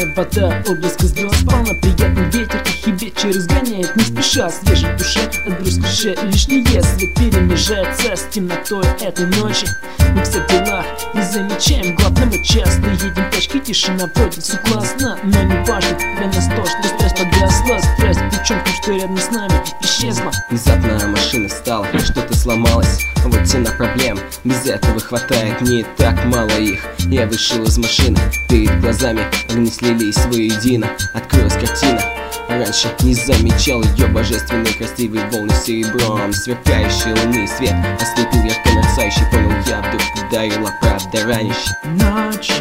вода, отблеск звезд, полно приятный ветер, тихий вечер изгоняет не спеша свежей душе, отбрось клише, лишний свет перемежается с темнотой этой ночи. Мы все в делах не замечаем главного, часто едем тачки, тишина вроде все классно, но не важно, для нас то, что страсть погасла, страсть девчонкам, что рядом с нами исчезла. Внезапно машина встала, что-то сломалось, вот цена проблем, без этого хватает, не так мало их. Я вышел из машины, перед глазами огни слились воедино, открылась картина. Раньше не замечал ее божественные красивые волны серебром, сверкающий лунный свет ослепил ярко мерцающий, понял я вдруг, ударила правда ранящая. Ночь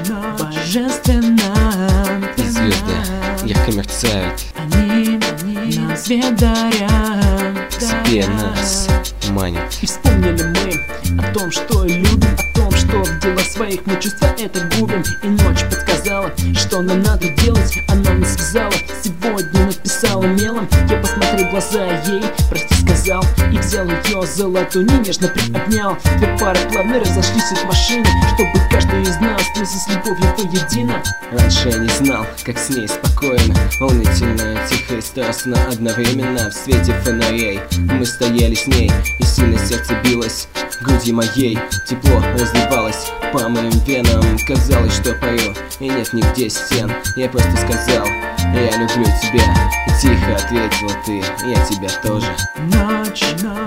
божественна, и звезды ярко мерцают, они нам свет дарят, себе нас манят. И вспомнили мы о том, что любим, о том, что в дела своих мы чувства это губим. И ночь подсказала, что нам надо делать, она нас связала, сегодня написала мелом. Я посмотрел в глаза ей, прости сказал, и взял ее за ладони, нежно приобнял. Две пары плавно разошлись от машины, чтобы каждый из нас слился с любовью воедино. Раньше я не знал, как с ней спокойно, волнительно, тихо и страстно одновременно. В свете фонарей мы стояли с ней, и сильно сердце билось в груди моей, тепло разливалось по моим венам. Казалось, что парю, и нет нигде стен. Я просто сказал: я люблю тебя, и тихо ответила ты: я тебя тоже. Ночь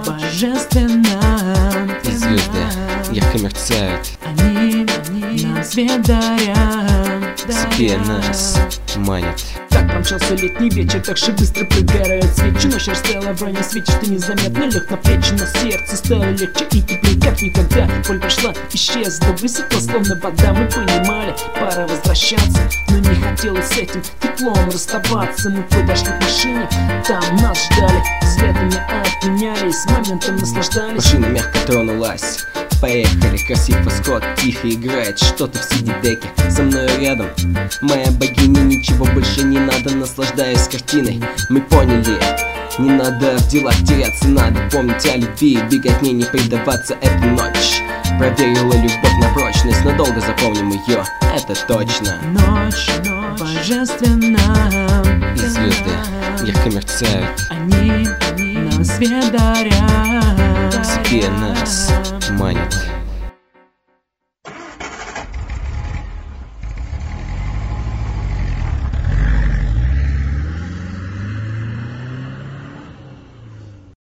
божественна, и звезды ярко мерцают, они нам свет дарят, себе нас манят. Так промчался летний вечер, так же быстро прогорает свечи. Ночь растаяла, броня свечи, ты незаметно лег на плечи, на сердце стало легче и теплее, как никогда. Боль прошла, исчезла, высохла, словно вода. Мы понимали, пора возвращаться, но не хотелось с этим теплом расставаться. Мы подошли к машине, там нас ждали, взглядами обменялись, моментом наслаждались. Машина мягко тронулась, поехали, красив восход, тихо играет что-то в CD-деке. Со мной рядом моя богиня, ничего больше не надо, наслаждаясь картиной. Мы поняли, не надо в делах теряться, надо помнить о любви, беготне не предаваться. Эта ночь проверила любовь на прочность, надолго запомним ее, это точно. Ночь божественна, и звезды ярко мерцают, они нам свет дарят, себе нас манят.